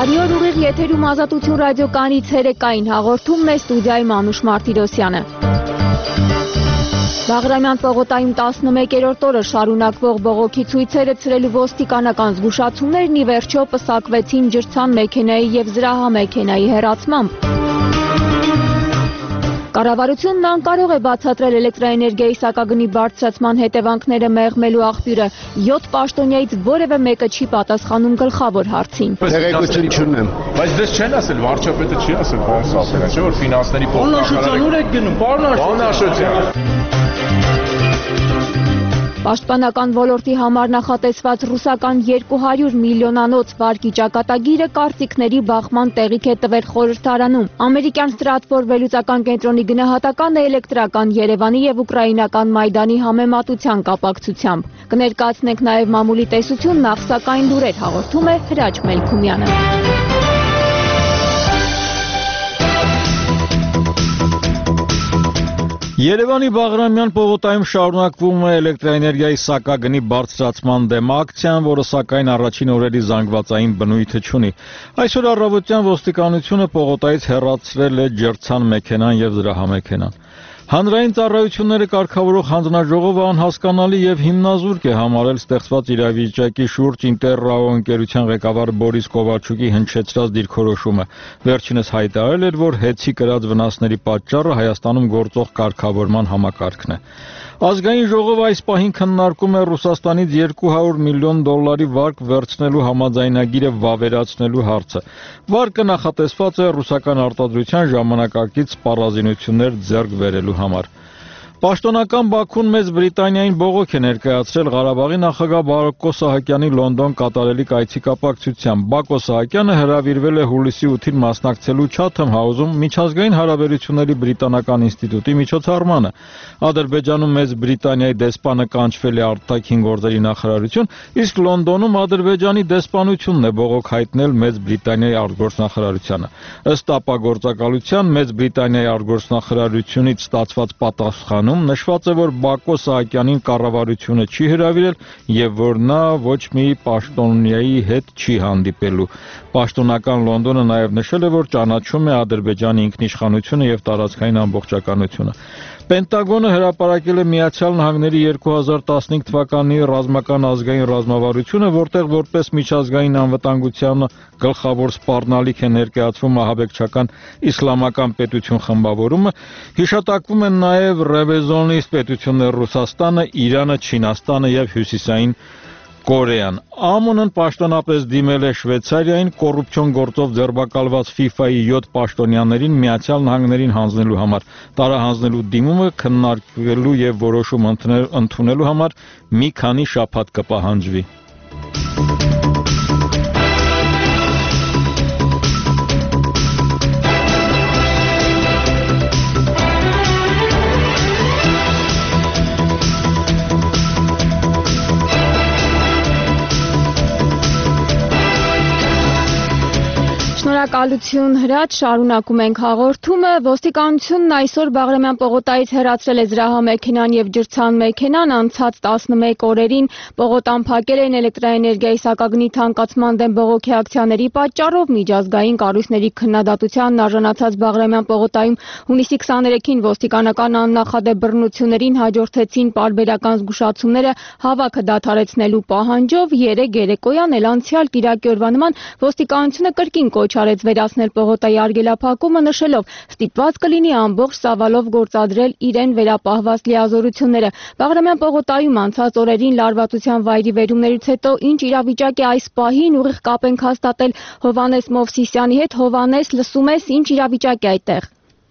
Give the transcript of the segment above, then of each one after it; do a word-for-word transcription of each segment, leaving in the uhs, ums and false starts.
Բարի օր, ուղիղ եթերում Ազատություն ռադիոկայանի ցերեկային հաղորդումն է, ստուդիայում Անուշ Մարտիրոսյանը։ Բաղրամյան պողոտայում տասնմեկերորդ օրը շարունակվող բողոքի ցույցերը ցրելու ոստիկանական զգուշացումներն ի վերջո պսակվեցին ջրցան մեքենայի և զրահամեքենայի հեռացմամբ։ Կառավարությունն անկարող է բացատրել էլեկտրաէներգիայի սակագնի բարձրացման հետևանքները մեղմելու աղբյուրը։ յոթ պաշտոնյայից որևէ մեկը չի պատասխանում գլխավոր հարցին։ Տեղեկություն չունեմ։ Բայց դες չեն ասել, վարչապետը չի ասել, բանասապերը, չէ՞ որ ֆինանսների փոխնախարարը։ Ուր եք գնում, պարոն Աշոտյան։ Պաշտպանական ոլորտի համար նախատեսված ռուսական երկու հարյուր միլիոնանոց վարկի ճակատագիրը կարծիքների բախման տեղիք է տվել խորհրդարանում։ Ամերիկյան Ստրատֆոր վերլուծական կենտրոնի գնահատականը էլեկտրական Երևանի և ուկրաինական Մայդանի համեմատության կապակցությամբ։ Կներկայացնենք նաև մամուլի տեսություն, նախ սակայն լուրեր հաղորդում է Հրաչ Մելքումյանը։ Երևանի Բաղրամյան պողոտայում շարունակվում է էլեկտրաէներգիայի սակագնի բարձրացման դեմ ակցիան, որը սակայն առաջին օրերի զանգվածային բնույթը չունի։ Այսօր առավոտյան ոստիկանությունը պողոտայից հեռացրել է ջրցան մեքենան և զրահամեքենան։ Հանրային ծառայությունները կարգավորող հանձնաժողովը անհասկանալի և հիմնազուրկ է համարել ստեղծված իրավիճակի շուրջ Ինտերրաո ընկերության ղեկավար Բորիս Կովալչուկի հնչեցրած դիրքորոշումը։ Վերջինս հայտարարել էր, որ հեծի կրած վնասների պատճառը Հայաստանում գործող կարգավորման համակարգն է։ Ազգային ժողովը այս պահին քննարկում է Ռուսաստանից երկու հարյուր միլիոն դոլարի վարկ վերցնելու համաձայնագիրը վավերացնելու հարցը։ Վարկը նախատեսված է ռուսական արտադրության ժամանակակից սպառազինություններ ձեռք բերելու համար։ Պաշտոնական Բաքուն Մեծ Բրիտանիային բողոք է ներկայացրել Ղարաբաղի նախագահ Բակո Սահակյանի Լոնդոն կատարելիք այցի կապակցությամբ։ Բակո Սահակյանը հրավիրվել է հուլիսի ութին մասնակցելու Chatham House-ում միջազգային հարաբերությունների բրիտանական ինստիտուտի միջոցառմանը։ Ադրբեջանում Մեծ Բրիտանիայի դեսպանը կանչվել է արտաքին գործերի նախարարություն, իսկ Լոնդոնում Ադրբեջանի դեսպանությունն է բողոք հայտնել Մեծ Բրիտանիայի արտգործնախարարությանը։ Ըստ ապագործակալության Մեծ Բրիտանիայի արտգործնախարարությունից ստացված պատասխան նշված է, որ Բակո Սահակյանին կառավարությունը չի հրավիրել և որ նա ոչ մի պաշտոնյայի հետ չի հանդիպելու։ Պաշտոնական Լոնդոնը նաև նշել է, որ ճանաչում է Ադրբեջանի ինքնիշխանությունը և տարածքային ամբողջականությունը։ Պենտագոնը հրապարակել է Միացյալ Նահանգների երկու հազար տասնհինգ թվականի ռազմական ազգային ռազմավարությունը, որտեղ որպես միջազգային անվտանգության գլխավոր սպառնալիք է ներկայացվում ահաբեկչական իսլամական պետություն խմբավորումը, հիշատակվում են նաև ռեվեզիոնիստ պետություններ Ռուսաստանը, Իրանը, Չինաստանը և Հյուսիսային Կորեան։ ԱՄՆ-ն պաշտոնապես դիմել է Շվեյցարիային կոռուպցիոն գործով ձերբակալված ֆիֆայի յոթ պաշտոնյաներին Միացյալ Նահանգներին հանձնելու համար։ Տարահանձնելու դիմումը քննարկվելու և որոշում ընդունելու համար մի քանի շաբաթ կպահանջվի։ Շնորհակալություն Հրաչ, շարունակում ենք հաղորդումը։ Ոստիկանությունն այսօր Բաղրամյան պողոտայից հեռացրել է զրահամեքենան և ջրցան մեքենան, անցած տասնմեկ օրերին պողոտան փակել են էլեկտրաէներգիայի սակագնի թանկացման դեմ բողոքի ակցիաների պատճառով միջազգային կառույցների քննադատությանն արժանացած Բաղրամյան պողոտայում հունիսի քսաներեքին ոստիկանական աննախադեպ բռնություններին հաջորդեցին պարբերական զգուշացումները հավաքը դադարեցնելու պահանջով։ Երեկ երեկոյան էլ անցյալ կիրակի օրվա նման ոստիկանությունը կրկին կոչ արեց վերացնել պողոտայի արգելափակումը, նշելով ստիպված կլինի ամբողջ ծավալով գործադրել իրեն վերապահված լիազորությունները։ Բաղրամյան պողոտայում անցած օրերին լարվածության վայրի վերումներից հետո ինչ իրավիճակ է այս պահին, ուղիղ կապ ենք հաստատել Հովհաննես Մովսիսյանի հետ։ Հովհաննես, լսում ես, ինչ իրավիճակ է այդտեղ։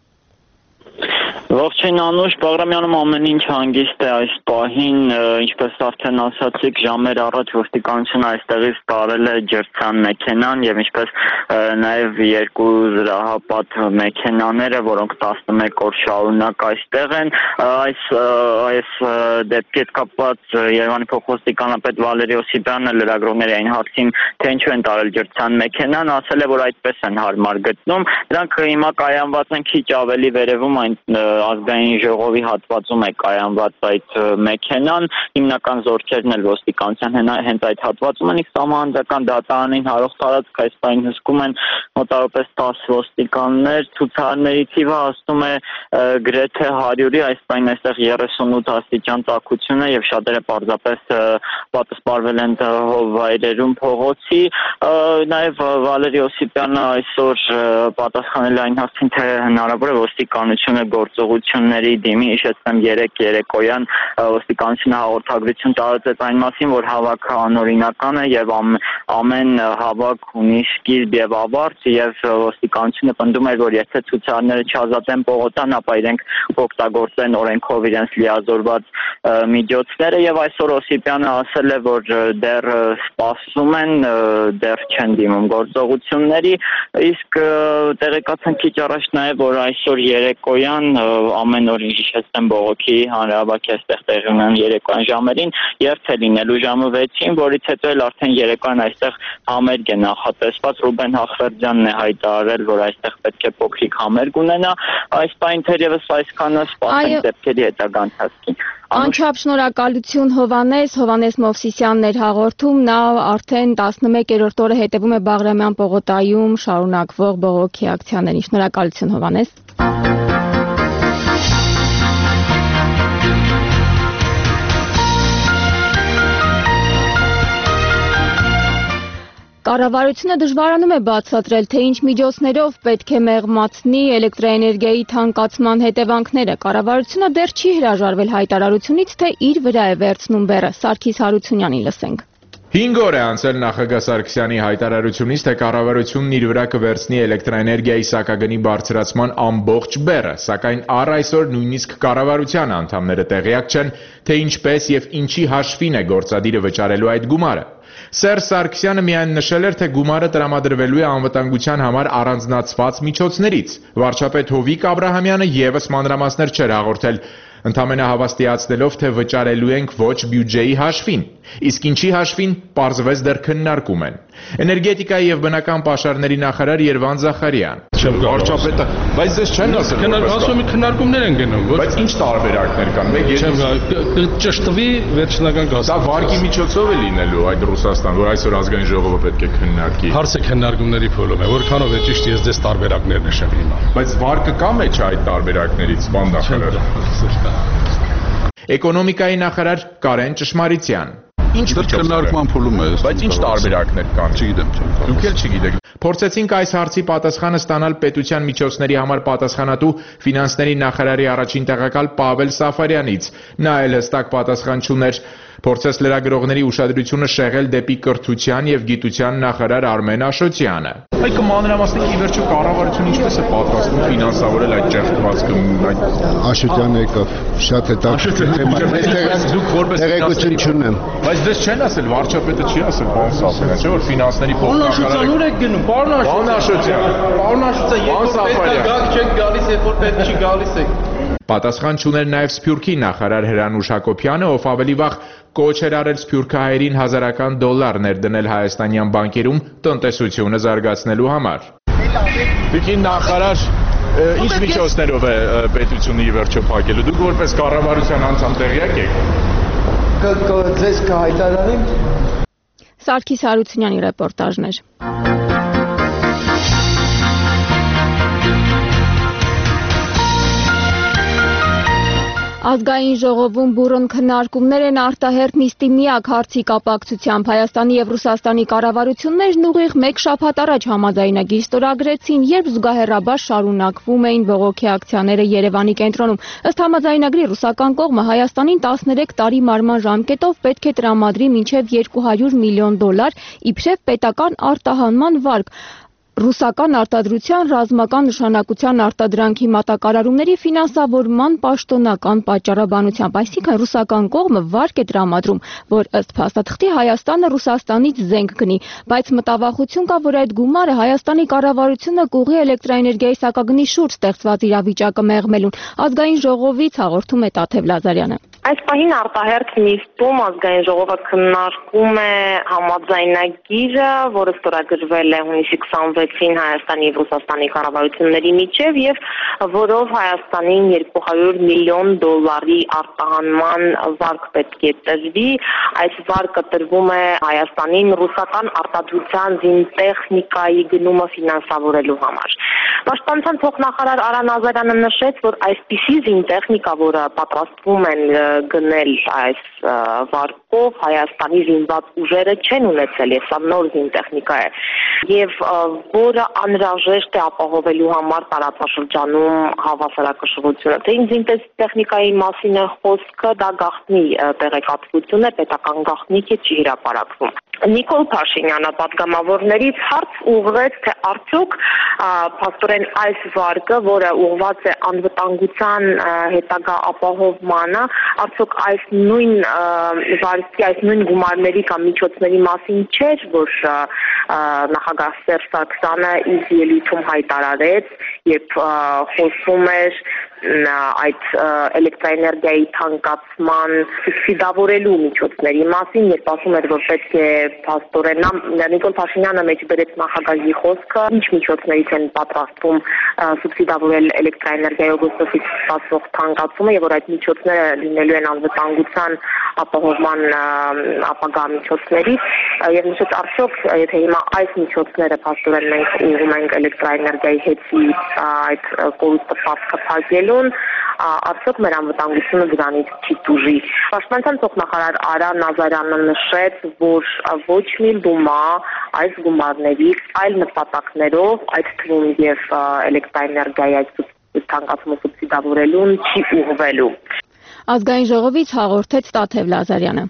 Ողջույն Անուշ, Բաղրամյանում ամեն ինչ հանգիստ է այս պահին, ինչպես արդեն ասացիք, ժամեր առաջ ոստիկանությունը այստեղից տարել է ջրցան մեքենան և ինչպես նաև երկու զրահապատ մեքենաները, որոնք տասնմեկ օր շարունակ այստեղ են։ Այս այս դեպքի հետ կապված Երևանի փոխոստիկանապետ Վալերի Օսիպյանը լրագրողների այն հարցին, թե ինչու են տարել ջրցան մեքենան, ասել է, որ այդպես են հարմար գտնում։ Դրանք հիմա կայանված են քիչ ավելի վերևում այն ազգային ժողովի հատվածում է կայանված այդ մեքենան, հիմնական զորքերն էլ ոստիկանության հենց այդ հատվածում են, իսկ սահմանադրական դատարանին հարող տարածք այս պահին հսկում են մոտավորապես տասը ոստիկաններ, ցուցարարների թիվը հասնում է գրեթե հարյուրի, այս պահին այստեղ երեսունութ աստիճան տաքություն է եւ շատերը պարզապես պատասպարվել են վայրերում փողոցի, նաեւ Վալերի Օսիպյանը այսօր պատասխանել այն հարցին, թե հնարավոր է ոստիկանությունը գործողությունների դիմի, հիշեցնեմ երեք երեկոյան ոստիկանությունը հաղորդագրություն տարածեց այն մասին, որ հավաքը անօրինական է եւ ամեն հավաք ունի սկիզբ եւ ավարտ եւ ոստիկանությունը պնդում էր, որ եթե ցուցարարները չազատեն պողոտան, ապա իրենք օգտագործեն օրենքով իրենց լիազորված միջոցները եւ այսօր Օսիպյանը ասել է, որ դեռ սպասում են, դեռ չեն դիմում գործողությունների, իսկ տեղեկացան քիչ առաջ նաեւ, որ այսօր երեկոյան ամեն օր հիշեցնեմ բողոքի հանրահավաքի այստեղ տեղի ունեն երեկոյան ժամերին, երթ է լինելու ժամը վեցին, որից հետո էլ արդեն երեկոյան այստեղ համերգ է նախատեսված, Ռուբեն Հախվերդյանն է հայտարարել, որ այստեղ պետք է փոքրիկ համերգ ունենա, այս պայն թերևս այսքանը սպասենք դեպքերի հետագա ընթացքին։ Անչափ շնորհակալություն Հովանես, Հովանես Մովսիսյանն էր հաղորդում, նա արդեն տասնմեկերորդ օրը հետևում է Բաղրամյան պողոտայում շարունակվող բողոքի ակցիաներին։ Շնորհակալություն Հովանես։ Կառավարությունը դժվարանում է բացատրել, թե ինչ միջոցներով պետք է մեղմացնի էլեկտրաէներգիայի թանկացման հետևանքները։ Կառավարությունը դեռ չի հրաժարվել հայտարարությունից, թե իր վրա է վերցնում բեռը։ Սարգիս Հարությունյանին լսենք։ Հինգ օր է անցել նախագահ Սարգսյանի հայտարարությունից, թե կառավարությունն իր վրա կվերցնի էլեկտրաէներգիայի սակագնի բարձրացման ամբողջ բեռը, սակայն առ այսօր նույնիսկ կառավարության անդամները տեղյակ չեն, թե ինչպես եւ ինչի հաշվին է գործադիրը վճարելու այդ գումարը։ Սերժ Սարգսյանը միայն նշել էր, թե գումարը տրամադրվելու է անվտանգության համար առանձնացված միջոցներից։ Վարչապետ Հովիկ Աբրահամյանը եւս մանրամասներ չէր հաղորդել, ընդամենը հավաստիացնելով, թե վճարելու ենք ոչ բյուջեի հաշվին, իսկ ինչի հաշվին պարզվեց դեռ քննարկում են։ Էներգետիկայի եւ բնական պաշարների նախարար Երվան Զախարյան։ Վարչապետը, բայց դες չեն ասել, ասում եմ քննարկումներ են գնում, բայց ինչ տարբերակներ կան։ Մեկ ճշտվի վերջնական գազ։ Դա վարկի միջոցով է լինելու այդ Ռուսաստան, որ այսօր ազգային ժողովը պետք է քննարկի։ Հարցը քննարկումների փուլում է, որքանով է ճիշտ ես դες տարբերակներ նշեմ հիմա։ Բայց վարկը կա մեջ այդ տարբերակներից, բան նախարար։ Էկոնոմիկայի նախարար Կարեն Ճշմարիցյան։ Ինչ քննարկման փուլում է։ Բայց ինչ տարբերակներ կան։ Չգիտեմ, չեմ։ Դուք էլ չգիտեք։ Փորձեցինք այս հարցի պատասխանը ստանալ պետության միջոցների համար պատասխանատու ֆինանսների նախարարի առաջին տեղակալ Պավել Սաֆարյանից։ Նա էլ հստակ պատասխան չուներ։ Փորձեց լրագրողների ուշադրությունը շեղել դեպի կրթության եւ գիտության նախարար Արմեն Աշոտյանը։ Այդ կմանրամասնիկ ի վերջո կառավարությունը ինչպես է պատրաստվում ֆինանսավորել այդ ճեղքվածքը, այդ Աշոտյանը եկավ, շատ հետաքրքիր թեմա է։ Դուք որպես տեղեկություն չունեմ։ Բայց դες չեն ասել, վարչապետը չի ասել, պարոն Սաֆարյան, չէ՞ որ ֆինանսների փոխնախարարը։ Ուր եք գնում, պարոն Աշոտյան։ Պարոն Աշոտյան, երբ որ պետք է գաք չեք գալիս, երբ որ պետք չի գալիս եք։ Պատասխան չուներ նաև Սփյուռքի նախարար Հրանուշ Հակոբյանը, ով ավելի վաղ կոչ էր արել սփյուռքահայերին հազարական դոլար ներդնել հայաստանյան բանկերում տնտեսությունը զարգացնելու համար։ Տիկին նախարար, ինչ միջոցներով է պետությունը ի վերջո փակելու։ Դուք որպես կառավարության անդամ տեղյակ եք։ Ձեզ կհայտարարեմ։ Սարգիս Հարությունյանի ռեպորտաժն էր։ Ազգային ժողովում բուռն քննարկումներ են արտահերթ նիստի միակ հարցի կապակցությամբ Հայաստանի եւ Ռուսաստանի կառավարություններն ուղիղ մեկ շաբաթ առաջ համաձայնագիր ստորագրեցին, երբ զուգահեռաբար շարունակվում էին բողոքի ակցիաները Երևանի կենտրոնում։ Ըստ համաձայնագրի ռուսական կողմը Հայաստանին տասներեք տարի մարման ժամկետով պետք է տրամադրի մինչև երկու հարյուր միլիոն դոլար իբրև պետական արտահանման վարկ։ Ռուսական արտադրության ռազմական նշանակության արտադրանքի մատակարարումների ֆինանսավորման պաշտոնական պատճառաբանությամբ, այսինքն ռուսական կողմը վարկ է տրամադրում, որ ըստ փաստաթղթի Հայաստանը Ռուսաստանից զենք գնի, բայց մտավախություն կա, որ այդ գումարը Հայաստանի կառավարությունը կուղի էլեկտրաէներգիայի սակագնի շուրջ ստեղծված իրավիճակը մեղմելուն։ Ազգային ժողովից հաղորդում է Տաթև Լազարյանը։ Այս պահին արտահերթ նիստում ազգային ժողովը քննարկում է համաձայնագիրը, որը ստորագրվել է հունիսի քսանվեցին Հայաստանի եւ Ռուսաստանի կառավարությունների միջև եւ որով Հայաստանին երկու հարյուր միլիոն դոլարի արտահանման վարկ պետք է տրվի։ Այս վարկը տրվում է Հայաստանին ռուսական արտադրության զինտեխնիկայի գնումը ֆինանսավորելու համար։ Պաշտպանության փոխնախարար Արա Նազարյանը նշեց, որ այսպիսի զինտեխնիկա, որը պատրաստվում են գնել այս վարկով, Հայաստանի զինված ուժերը չեն ունեցել, եւ սա նոր զինտեխնիկա է, եւ որը անհրաժեշտ է ապահովելու համար տարածաշրջանում հավասարակշռությունը։ Թե ինչ զինտեխնիկայի մասին է խոսքը, դա գաղտնի տեղեկատվություն է, պետական գաղտնիք է, չի հրապարակվում։ Նիկոլ Փաշինյանը պատգամավորներից հարց ուղղեց, թե արդյոք փաստորեն այս վարկը, որը ուղղված է անվտանգության հետագա ապահովմանը, արդյոք այս նույն վարկի, այս նույն գումարների կամ միջոցների մասին չէր, որ նախագահ Սերժ Սարգսյանը իր ելույթում հայտարարեց, երբ խոսում էր այդ էլեկտրաէներգիայի թանկացման սուբսիդավորելու միջոցների մասին, երբ ասում էր, որ պետք է փաստորեն Նիկոլ Փաշինյանը մեջ բերեց նախագահի խոսքը, ինչ միջոցներից են պատրաստվում սուբսիդավորել էլեկտրաէներգիայով օգտվող ստացվող թանկացումը եւ որ այդ միջոցները լինելու են անվտանգության ապահովման ապագա միջոցներից եւ նշեց արդյոք եթե հիմա այս միջոցները փաստորեն մենք ուղղում ենք էլեկտրաէներգիայի հետի այդ կորուստը փակելուն, արդյոք մեր անվտանգությունը դրանից չի տուժի։ Պաշտպանության փոխնախարար Արա Նազարյանը նշեց, որ ոչ մի լումա այս գումարներից այլ նպատակներով, այդ թվում եւ էլեկտրաէներգիայի այդ թանկացումը սուբսիդավորելուն չի ուղղվելու։ Ազգային ժողովից հաղորդեց Տաթև Լազարյանը։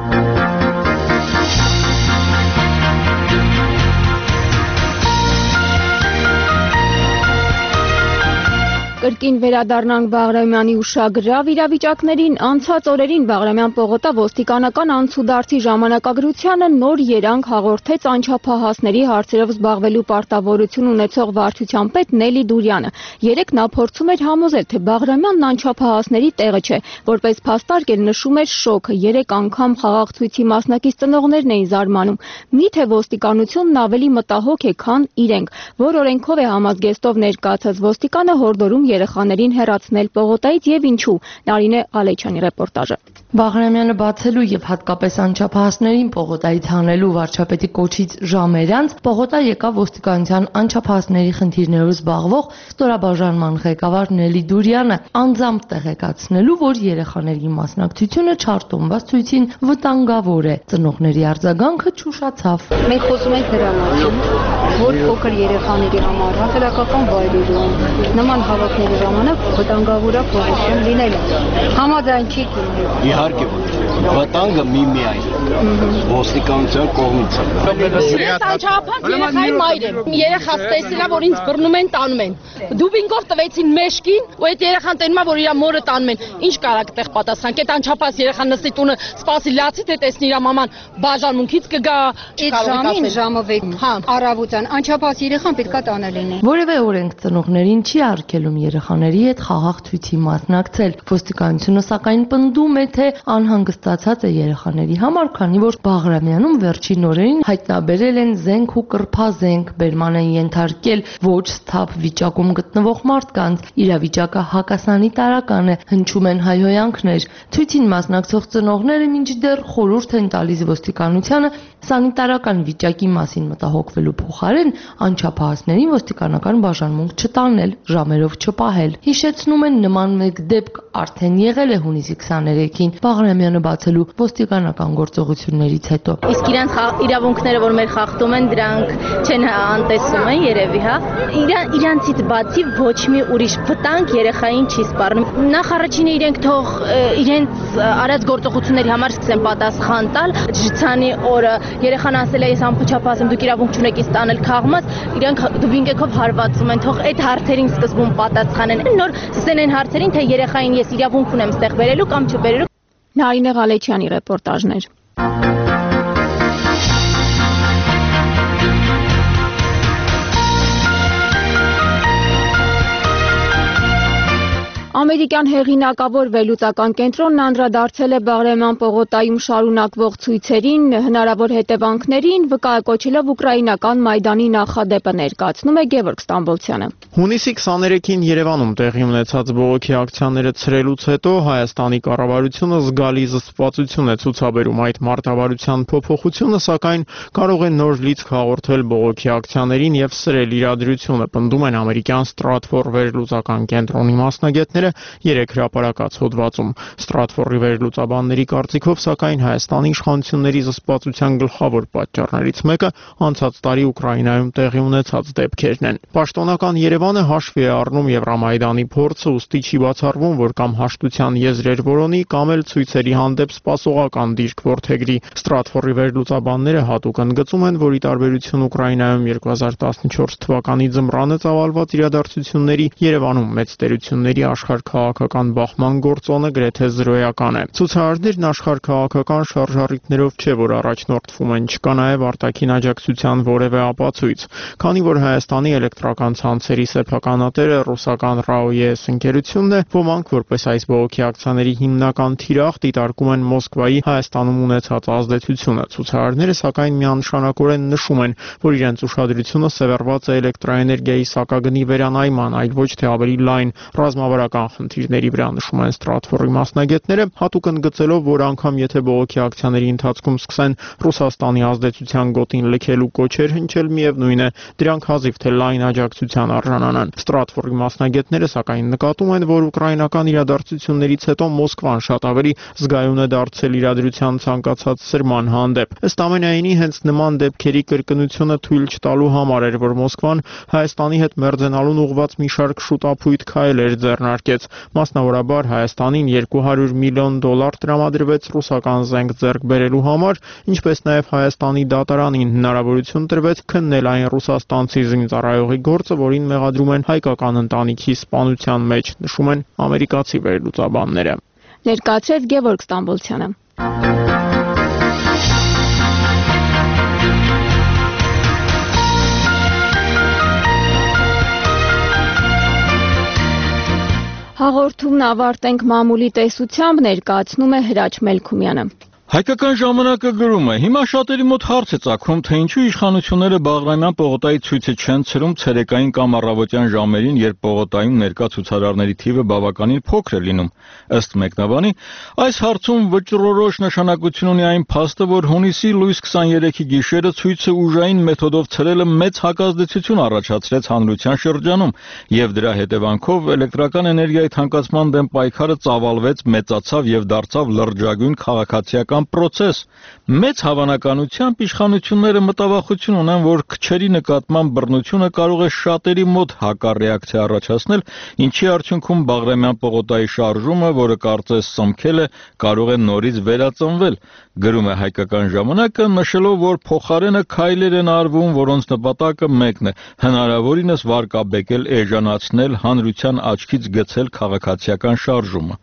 Կրկին վերադառնանք Բաղրամյանի ուշագրավ իրավիճակներին, անցած օրերին Բաղրամյան պողոտա ոստիկանական անցուդարձի ժամանակագրությանը նոր երանգ հաղորդեց անչափահասների հարցերով զբաղվելու պարտավորություն ունեցող վարչության պետ Նելի Դուրյանը։ Երեկ նա փորձում էր համոզել, թե Բաղրամյանն անչափահասների տեղը չէ, որպես փաստարկ էլ նշում էր շոկը, երեք անգամ խաղաղ ցույցի մասնակից ծնողներն էին զարմանում։ Միթե ոստիկանությունն ավելի մտահոգ է, քան իրենք, որ օրենքով է համազգեստով ներկայացած ոստիկանը հորդորում երեխաներին հեռացնել պողոտայից եւ ինչու։ Նարինե Ղալեչյանի ռեպորտաժը։ Բաղրամյանը բացելու եւ հատկապես անչափահասներին պողոտայից հանելու վարչապետի կոչից ժամեր անց պողոտա եկավ ոստիկանության անչափահասների խնդիրներով զբաղվող ստորաբաժանման ղեկավար Նելի Դուրյանը, անձամբ տեղեկացնելու, որ երեխաների մասնակցությունը չարտոնված ցույցին վտանգավոր է։ Ծնողների արձագանքը չուշացավ։ Մենք խոսում ենք դրա մասին, որ փոքր երեխաների համար հասարակական վայրերում նման հավաքների ժամանակ վտանգավոր է փողոցում լինելը։ Համաձայն չի լինելու։ Իհարկե ոչ։ Վտանգը միմիայն ոստիկանության կողմից է։ Ես անչափահաս երեխայի մայր եմ։ Երեխաս տեսել է, որ ինձ բռնում են, տանում են։ Դուբինգով տվեցին մեշկին, ու այդ երեխան տենում է, որ իր մորը տանում են։ Ինչ կարաք տեղ պատասխանք։ Այդ անչափահաս երեխան նստի տունը սպասի լացի, թե տեսնի իր մաման բաժանմունքից կգա։ Այդ ժամին ժամը վեց։ Հա, առավոտյան անչափահաս երեխան պետքա տանը լինի։ Որևէ օրենք ծնողներին չի արգելում երեխաների հետ խաղաղ ցույցի մասնակցել։ Ոստիկանությունը սակայն պնդում է, թե անհանգստացած է երեխաների համար, քանի որ Բաղրամյանում վերջին օրերին հայտնաբերել են զենք ու կրփազենք, բերման են ենթարկել ոչ սթափ վիճակում գտնվող մարդկանց, իրավիճակը հակասանիտարական է, հնչում են հայհոյանքներ։ Ցույցին մասնակցող ծնողները մինչդեռ խորհուրդ են տալիս ոստիկանությանը սանիտարական վիճակի մասին մտահոգվելու փոխարեն անչափահասներին ոստիկանական բաժանմունք չտանել, ժամերով չպահել։ Հիշեցնում են նման մեկ դեպք արդեն եղել է հունիսի քսաներեքին Բաղրամյանը բացելու ոստիկանական գործողություններից հետո։ Իսկ իրանց իրավունքները, որ մեր խախտում են, դրանք չեն անտեսում են երևի, հա։ Իրան իրանցից բացի ոչ մի ուրիշ վտանգ երեխային չի սպառնում։ Նախ առաջինը իրենք թող իրենց արած գործողությունների համար սկսեն պատասխան տալ։ Ժծանի օրը երեխան ասել է ես անփոփչապահ եմ, դուք իրավունք չունեք ինձ տանել քաղմաս, իրանք դուբինգեքով հարվածում են, թող այդ հարցերին սկզբում պատասխանեն։ Նոր սկսեն այն հարցերին, թե երեխային ես իրավունք ունեմ ստեղ բերելու կամ չբերելու։ Նարինե Ղալեչյանի ռեպորտաժներ։ Ամերիկյան հեղինակավոր վերլուծական կենտրոնն անդրադարձել է Բաղրամյան պողոտայում շարունակվող ցույցերին, հնարավոր հետևանքներին, վկայակոչելով ուկրաինական Մայդանի նախադեպը, ներկայացնում է Գևորգ Ստամբոլցյանը։ Հունիսի քսաներեքին Երևանում տեղի ունեցած բողոքի ակցիաները ցրելուց հետո Հայաստանի կառավարությունը զգալի զսպվածություն է ցուցաբերում այդ մարտավարության փոփոխությունը, սակայն կարող է նոր լիցք հաղորդել բողոքի ակցիաներին եւ սրել իրադրությունը, պնդում են ամերիկյան Stratfor վերլուծական կենտրոնի մասնագետները երեք հրապարակած հոդվածում։ Stratfor-ի վերլուծաբանների կարծիքով, սակայն Հայաստանի իշխանությունների զսպվածության գլխավոր պատճառներից մեկը անցած տարի Ուկրաինայում տեղի ունեցած դեպքերն են։ Պաշտոնական Երևանը հաշվի է առնում Եվրամայդանի փորձը, ուստի չի բացառվում, որ կամ հաշտության եզրեր որոնի, կամ էլ ցույցերի հանդեպ սպասողական դիրք որդեգրի։ Stratfor-ի վերլուծաբանները հատուկ ընդգծում են, որ ի տարբերություն Ուկրաինայում երկու հազար տասնչորս թվականի ձմռանը ծավալված իրադարձությունների, Երևանում մեծ տերությունների աշխարհքաղաքական բախման գործոնը գրեթե զրոյական է։ Ցուցարարներն աշխարհքաղաքական շարժառիթներով չէ, որ առաջնորդվում են, չկա նաև արտաքին աջակցության որևէ ապացույց։ Քանի որ Հայաստանի էլեկտրական ցանցերի սեփականատերը ռուսական ՌԱՕ-ԵՍ ընկերությունն է, ոմանք որպես այս բողոքի ակցիաների հիմնական թիրախ դիտարկում են Մոսկվայի Հայաստանում ունեցած ազդեցությունը։ Ցուցարարները սակայն միանշանակորեն նշում են, որ իրենց ուշադրությունը սևեռված է էլեկտրաէներգիայի սակագնի վերանայման, այլ ոչ թե ավելի լայն ռազմավարական խնդիրների վրա, նշում են Stratfor-ի մասնագետները, հատուկ ընդգծելով, որ անգամ եթե բողոքի ակցիաների ընթացքում սկսեն Ռուսաստանի ազդեցության գոտին լքելու կոչեր հնչել, միևնույն է, դրանք հազիվ թե լայն աջակցության արժանանան։ Stratfor-ի մասնագետները սակայն նկատում են, որ ուկրաինական իրադարձություններից հետո Մոսկվան շատ ավելի զգայուն է դարձել իրադրության ցանկացած սրման հանդեպ։ Ըստ ամենայնի, հենց նման դեպքերի կրկնությունը թույլ չտալու համար էր, որ Մոսկվան Հայաստանի հետ մերձենալուն ուղղված մի շարք շուտափույթ քայլեր ձեռնարկեց։ Մասնավորաբար Հայաստանին երկու հարյուր միլիոն դոլար տրամադրվեց ռուսական զենք ձեռք բերելու համար, ինչպես նաև Հայաստանի դատարանին հնարավորություն տրվեց քննել այն ռուսաստանցի զինծառայողի գործը, որին մեղադրում են հայկական ընտանիքի սպանության մեջ, նշում են ամերիկացի վերլուծաբանները։ Ներկայացրեց Գևորգ Ստամբոլցյանը։ Հաղորդումն ավարտենք մամուլի տեսությամբ, ներկայացնում է Հրաչ Մելքումյանը։ Հայկական ժամանակը գրում է. հիմա շատերի մոտ հարց է ծագում, թե ինչու իշխանությունները Բաղրամյան պողոտայի ցույցը չեն ցրում ցերեկային կամ առավոտյան ժամերին, երբ պողոտայում ներկա ցուցարարների թիվը բավականին փոքր է լինում։ Ըստ մեկնաբանի, այս հարցում վճռորոշ նշանակություն ունի այն փաստը, որ հունիսի լույս քսաներեքի գիշերը ցույցը ուժային մեթոդով ցրելը մեծ հակազդեցություն առաջացրեց հանրության շրջանում, եւ դրա հետևանքով էլեկտրական էներգիայի թանկացման դեմ պայքարը ծավալվեց, մեծացավ եւ դարձավ լրջագույն քաղաքացիական պրոցես։ Մեծ հավանականությամբ իշխանությունները մտավախություն ունեն, որ քչերի նկատմամբ բռնությունը կարող է շատերի մոտ հակառեակցիա առաջացնել, ինչի արդյունքում Բաղրամյան պողոտայի շարժումը, որը կարծես սմքել է, կարող է նորից վերածնվել։ Գրում է Հայկական ժամանակը, նշելով, որ փոխարենը քայլեր են արվում, որոնց նպատակը մեկն է՝ հնարավորինս վարկաբեկել, էժանացնել, հանրության աչքից գցել քաղաքացիական շարժումը։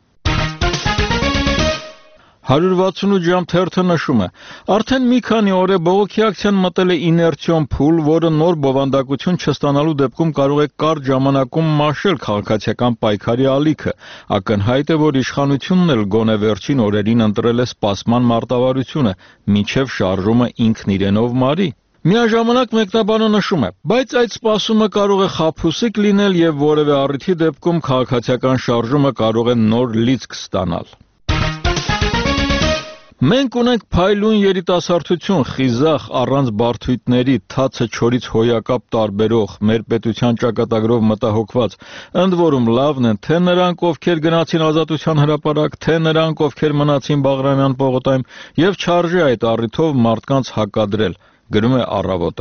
հարյուր վաթսունութ ժամ թերթը նշում է. արդեն մի քանի օր է բողոքի ակցիան մտել է իներցիոն փուլ, որը նոր բովանդակություն չստանալու դեպքում կարող է կարճ ժամանակում մաշել քաղաքացիական պայքարի ալիքը։ Ակնհայտ է, որ իշխանությունն էլ գոնե վերջին օրերին ընտրել է սպասման մարտավարությունը, մինչև շարժումը ինքն իրենով մարի։ Միաժամանակ մեկնաբանը նշում է. բայց այդ սպասումը կարող է խաբուսիկ լինել եւ որևէ առիթի դեպքում քաղաքացիական շարժումը կարող է նոր լիցք ստանալ։ Մենք ունենք փայլուն երիտասարդություն, խիզախ, առանց բարդույթների, թացը չորից հոյակապ տարբերող, մեր պետության ճակատագրով մտահոգված, ընդ որում լավն են թե նրանք, ովքեր գնացին Ազատության հրապարակ, թե նրանք, ովքեր մնացին Բաղրամյան պողոտայում, եւ չարժե այդ առիթով մարդկանց հակադրել, գրում է Առավոտը։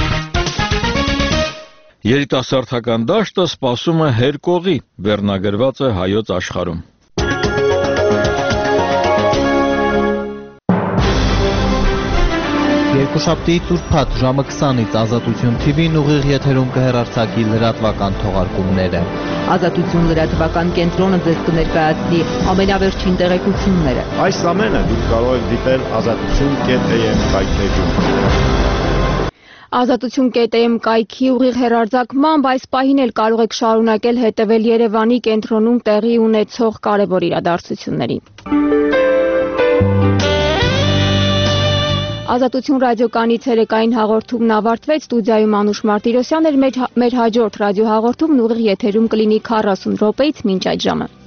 Երիտասարդական դաշտը սպասում է հերկողի, վերնագրված է Հայոց Աշխարհում։ Երկուշաբթիից ուրբաթ ժամը քսանից Ազատություն թի վին ուղիղ եթերում կհեռարձակի լրատվական թողարկումները։ Ազատություն լրատվական կենտրոնը ձեզ կներկայացնի ամենավերջին տեղեկությունները։ Այս ամենը դուք կարող եք դիտել ազատություն կետ էմ կայքեջում։ Ազատություն կետ եմ կայքի ուղիղ հեռարձակմամբ այս պահին էլ կարող եք շարունակել հետևել Երևանի կենտրոնում տեղի ունեցող կարևոր իրադարձություններին։ Ազատություն ռադիոկանի ցերեկային հաղորդումն ավարտվեց, ստուդիայում Անուշ Մարտիրոսյան էր, մեր հաջորդ ռադիոհաղորդումն ուղիղ եթերում կլինի քառասուն րոպեից մինչ այդ ժամը։